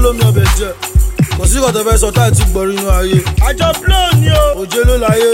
lómi ọbẹ̀ jẹ kò sí kò tó fẹ́ sọ táì ti gbọ́ nínú ayé. àjọ blow ni o. òjé ló láyé.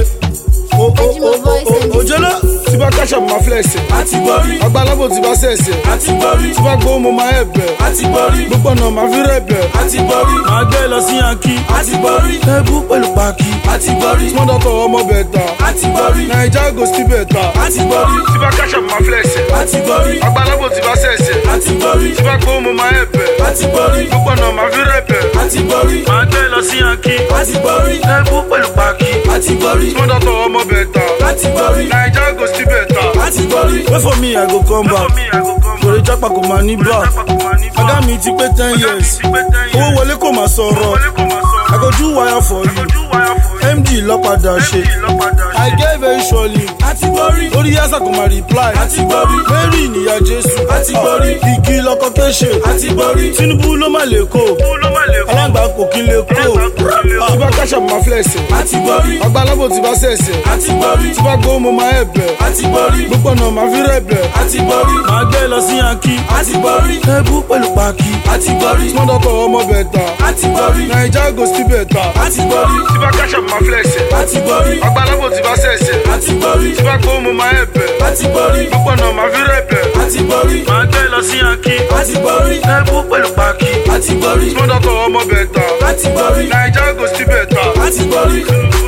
òjé ló tí bá káṣà máa flẹ̀sẹ̀. àti gbọ́rí. àgbàlagbò tí bá sẹ̀sẹ̀. àti gbọ́rí. tí bá gbóhùn mo máa ẹ̀bẹ̀. àti gbọ́rí. gbogbo ọ̀nà máa fi rẹ̀bẹ̀. àti gbọ́rí. máa gbé lọ sí yankí. àti gbọ́rí. ẹbú pẹ̀lú pàkí. àti gbọ́rí. small doctor ọmọ bẹ̀ta. àti gbọ́rí. naija go still bẹ̀ta. àti gbọ́rí. tí bá káṣà máa flẹ̀sẹ̀. àti gbọ́rí. àgbàlagbò tí bá sẹ̀sẹ̀. àti gbọ́rí. tí bá gbóhùn mo máa ẹ̀bẹ̀. àti gbọ́rí. gbogbo ọ̀nà máa fi rẹ̀bẹ̀. àti gbọ́rí. máa gbé lọ sí yankí. àti gbọ́rí. ẹbú pẹ̀lú pàkí. àti gbọ́rí. small doctor ọmọ bẹ̀ta. àti gbọ́rí. naija go still bẹ̀ta. àti gbọ́rí. wait for me I go come back. torí jápa kò máa ní bá. ọ̀gá mi ti pé 10 years. owó wọlé kò máa sọ̀rọ̀. I go do wire for you. MD lọ́padà ṣe. I get very surely. àti gbọ́rí. orí yásà kò máa reply. àti gbọ́rí. Mary níyà Jésù. àti gbọ́rí. igi lọkọ kéṣe. àti gbọ́rí. Tinubu ló má lè kó. alágbà kò kí lè kó. tí bá káṣà máa flẹ̀sẹ̀. àti gbọ́rí. àgbàlagbò tí bá sẹ̀sẹ̀. àti gbọ́rí. tí bá gbóhùn mo máa ẹ̀bẹ̀. àti gbọ́rí. gbogbo ọ̀nà máa fi rẹ̀bẹ̀. àti gbọ́rí. máa gbé lọ sí yankí. àti gbọ́rí. ẹbú pẹ̀lú pàkí. àti gbọ́rí. small doctor ọmọ bẹ̀ta. àti gbọ́rí. naija go still bẹ̀ta. àti gbọ́rí. tí bá káṣà máa flẹ̀sẹ̀. àti gbọ́rí. àgbàlagbò tí bá sẹ̀sẹ̀. àti gbọ́rí. tí bá gbóhùn mo máa ẹ̀bẹ̀. àti gbọ́rí. gbogbo ọ̀nà máa fi rẹ̀bẹ̀. àti gbọ́rí. máa gbé lọ sí yankí. àti gbọ́rí. ẹbú pẹ̀lú pàkí. àti gbọ́rí. small doctor ọmọ bẹ̀ta. àti gbọ́rí. naija go still bẹ̀ta. àti gbọ́rí.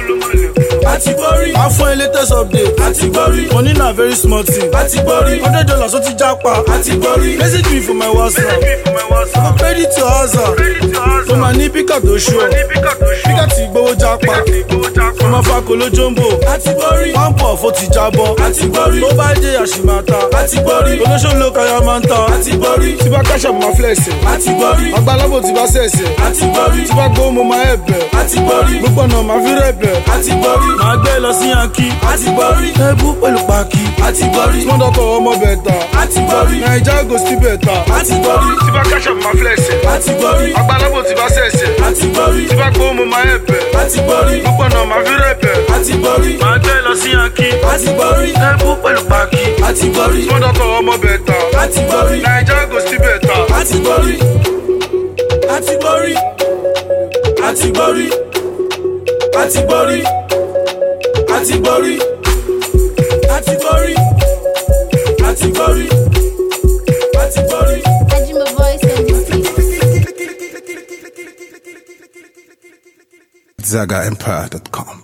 àti gbọ́rí. máa fún ẹ latest update. àti gbọ́rí. money na very small thing. àti gbọ́rí. $100 ó ti jápa. àti gbọ́rí. message me for my WhatsApp. I'm ready to answer. mo máa ní píkà tó ṣú ọ. píkà tí gbowó jápa. mo máa fa kolo jumbo. àti gbọ́rí. pampo fó ti jábọ́. àti gbọ́rí. tó bá dé àṣìmáta. àti gbọ́rí. olóṣèlú ló kaya máa ń ta. àti gbọ́rí. tí bá káṣà máa flẹ̀sẹ̀. àti gbọ́rí. àgbàlagbò tí bá sẹ̀sẹ̀. àti gbọ́rí. tí bá gbóhùn mo máa ẹ̀bẹ̀. àti gbọ́rí. gbogbo ọ̀nà máa fi rẹ̀bẹ̀. àti gbọ́rí. máa gbé lọ sí yankí. àti gbọ́rí. ẹbú pẹ̀lú pàkí. àti gbọ́rí. small doctor ọmọ bẹ̀ta. àti gbọ́rí. naija go still bẹ̀ta. àti gbọ́rí. tí bá káṣà máa flẹ̀sẹ̀. àti gbọ́rí. àgbàlagbò tí bá sẹ̀sẹ̀. àti gbọ́rí. tí bá gbóhùn mo máa ẹ̀bẹ̀. àti gbọ́rí. gbogbo ọ̀nà máa fi rẹ̀bẹ̀. àti gbọ́rí. máa gbé lọ sí yankí. àti gbọ́rí. ẹbú pẹ̀lú pàkí. àti gbọ́rí. small doctor ọmọ bẹ̀ta. àti gbọ́rí. naija go still bẹ̀ta. àti gbọ́rí. àti gbọ́rí. àti gbọ́rí. àti gbọ́rí. àti gbọ́rí. àti gbọ́rí. àti gbọ́rí. àti gbọ́rí. Ajima voice and ZagaEmpire.com